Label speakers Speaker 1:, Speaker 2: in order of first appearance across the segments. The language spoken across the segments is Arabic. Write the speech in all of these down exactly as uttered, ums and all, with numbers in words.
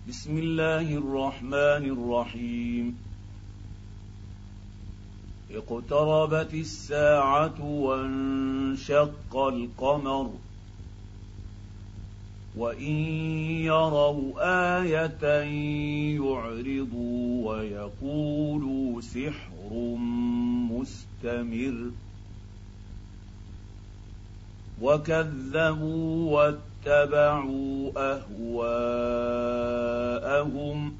Speaker 1: بسم الله الرحمن الرحيم. اقتربت الساعة وانشق القمر وإن يروا آية يعرضوا ويقولوا سحر مستمر وكذبوا واتبعوا أهواءهم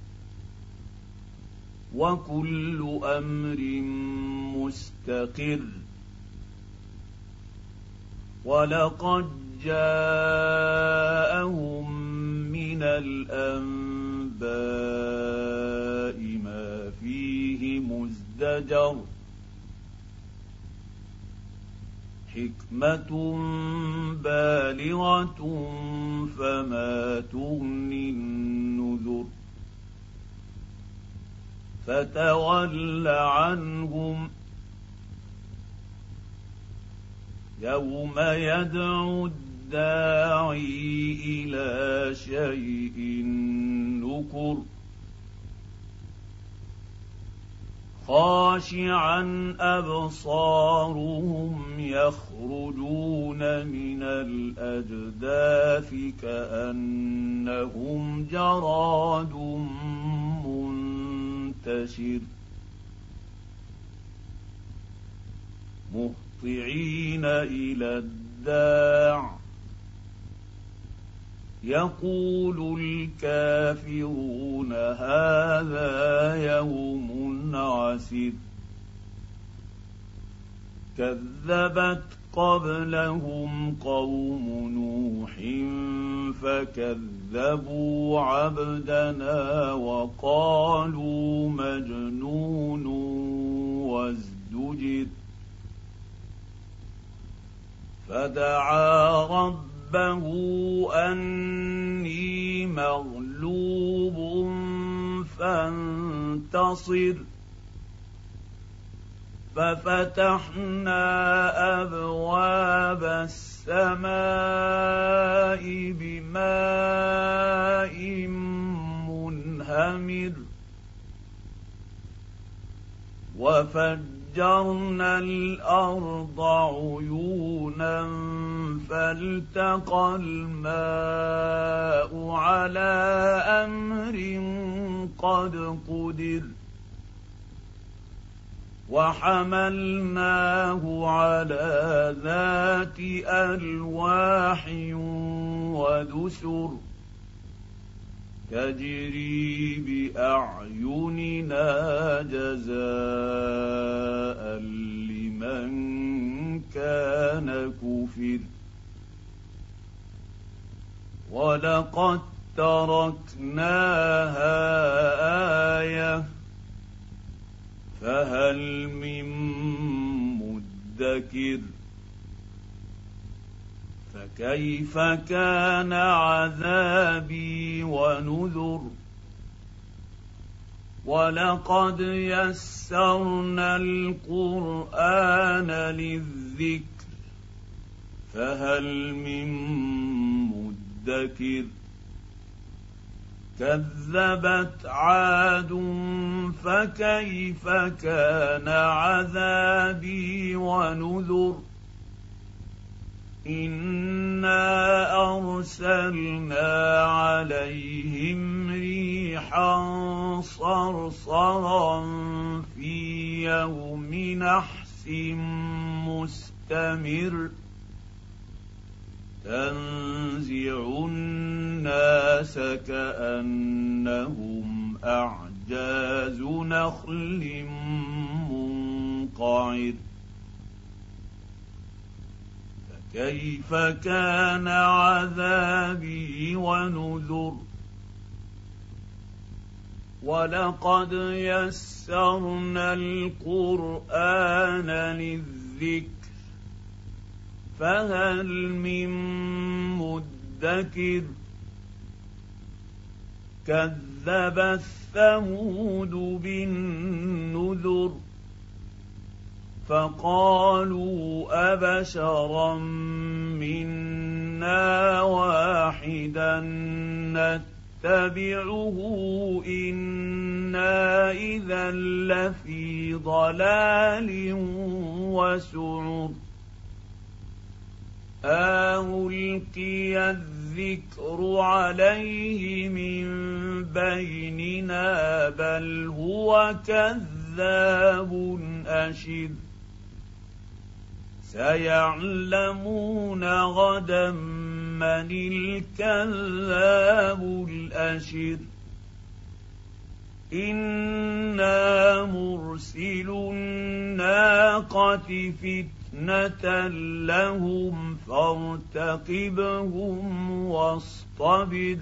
Speaker 1: وكل أمر مستقر ولقد جاءهم من الأنباء ما فيه مزدجر حكمة بالغة فما تغني النذر فتول عنهم يوم يدعو الداعي إلى شيء نكر خاشعا أبصارهم يخرجون من الأجداث كأنهم جراد منتشر مهطعين إلى الداع يقول الكافرون هذا يوم عسر كذبت قبلهم قوم نوح فكذبوا عبدنا وقالوا مجنون وازدجر فدعا ربه أني مغلوب فانتصر ففتحنا أبواب السماء بماء منهمر وفجرنا الأرض عيونا فالتقى الماء على أمر قد قدر وحملناه على ذات ألواح ودسر تجري بأعيننا جزاء لمن كان كفر ولقد تركناها آية فهل من مدكر فكيف كان عذابي ونذر ولقد يسرنا القرآن للذكر فهل من مدكر كذبت عاد فكيف كان عذابي ونذر إنا أرسلنا عليهم ريحا صرصرا في يوم نحس مستمر تنزع الناس كأنهم أعجاز نخل منقعر فكيف كان عذابي ونذر ولقد يسرنا القرآن للذكر فهل من مدكر كذبت ثمود بالنذر فقالوا أبشرا منا واحدا نتبعه إنا إذا لفي ضلال وسعر ألقي الذكر عليه من بيننا بل هو كذاب أشر سيعلمون غدا من الكذاب الأشر إنا مرسل الناقة فتنة لهم فارتقبهم واصطبر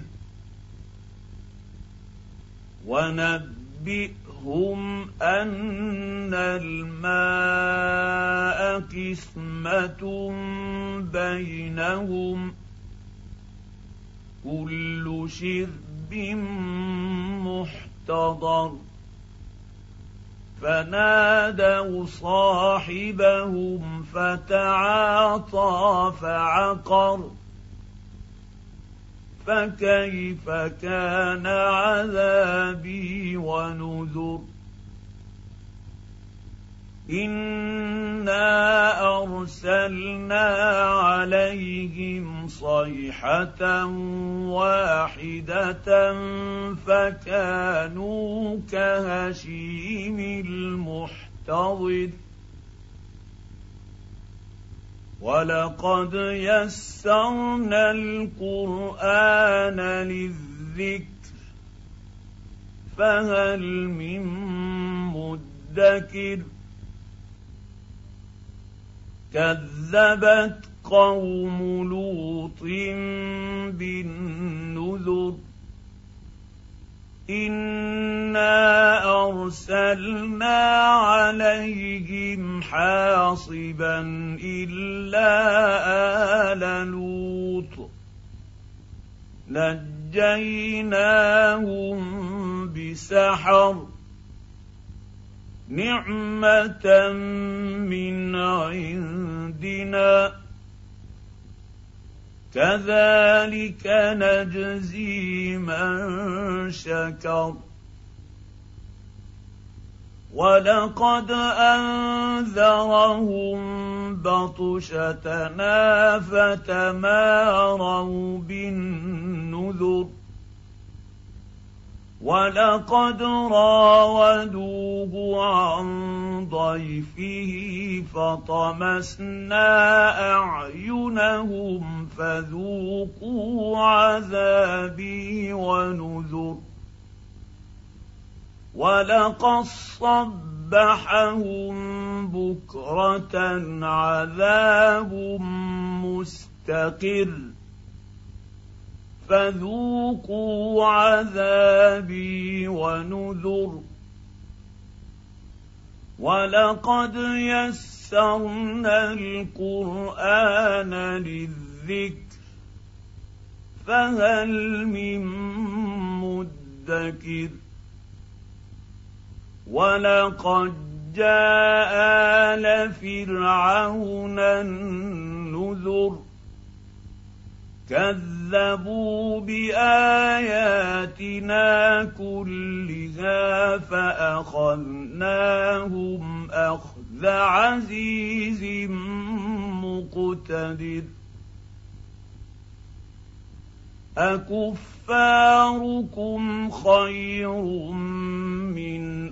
Speaker 1: ونبئهم أن الماء قسمة بينهم كل شرب محتضر فنادوا صاحبهم فتعاطى فعقر فكيف كان عذابي ونذر إنا أرسلنا عليهم صيحة واحدة فكانوا كهشيم المحتضر ولقد يسرنا القرآن للذكر فهل من مدكر كذبت قوم لوط بالنذر إنا أرسلنا عليهم حاصبا إلا آل لوط نجيناهم بسحر نعمة من عندنا كذلك نجزي من شكر ولقد أنذرهم بطشتنا فتماروا بالنذر ولقد راودوه عن ضيفه فطمسنا أعينهم فذوقوا عذابي ونذر ولقد صبحهم بكرة عذاب مستقر فذوقوا عذابي ونذر ولقد يسرنا القرآن للذكر فهل من مدكر ولقد جاء آل فرعون النذر كذبوا بآياتنا كلها فأخذناهم أخذ عزيز مقتدر أكفاركم خير من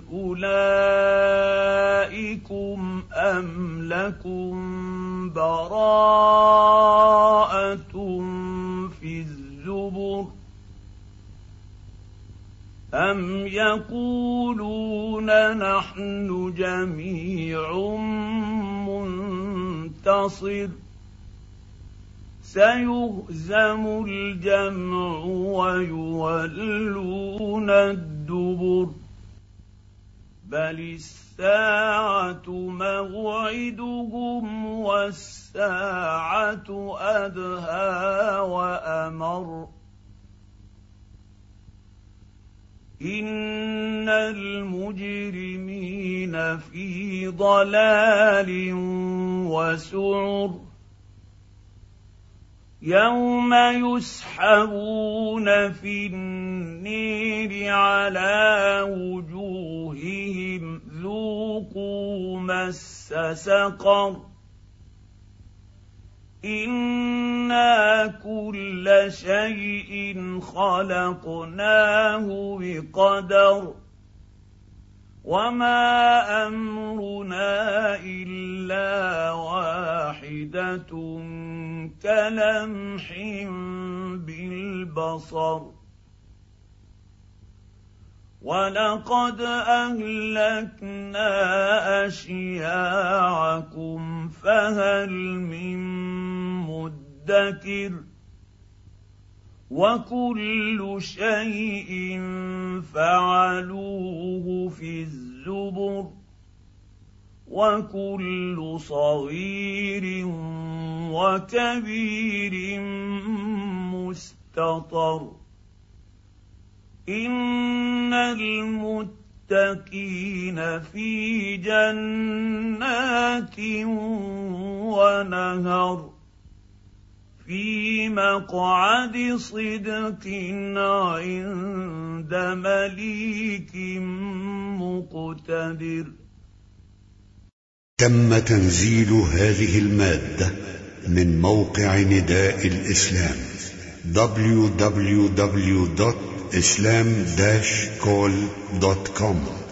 Speaker 1: أولئكم أم لكم براءة في الزبر أم يقولون نحن جميع منتصر سيهزم الجمع ويولون الدبر بل الساعة موعدهم والساعة أدهى وأمر إن المجرمين في ضلال وسعر يوم يسحبون في النير على وجوههم ذوقوا مس سقر إنا كل شيء خلقناه بقدر وما أمرنا إلا واحدة كلمح بالبصر ولقد أهلكنا أشياعكم فهل من مدكر وكل شيء فعلوه في الزبر وكل صغير وكبير مستطر إن المتقين في جنات ونهر في مقعد صدق عند مليك مقتدر.
Speaker 2: تم تنزيل هذه المادة من موقع نداء الإسلام دبليو دبليو دبليو دوت إسلام داش كول دوت كوم.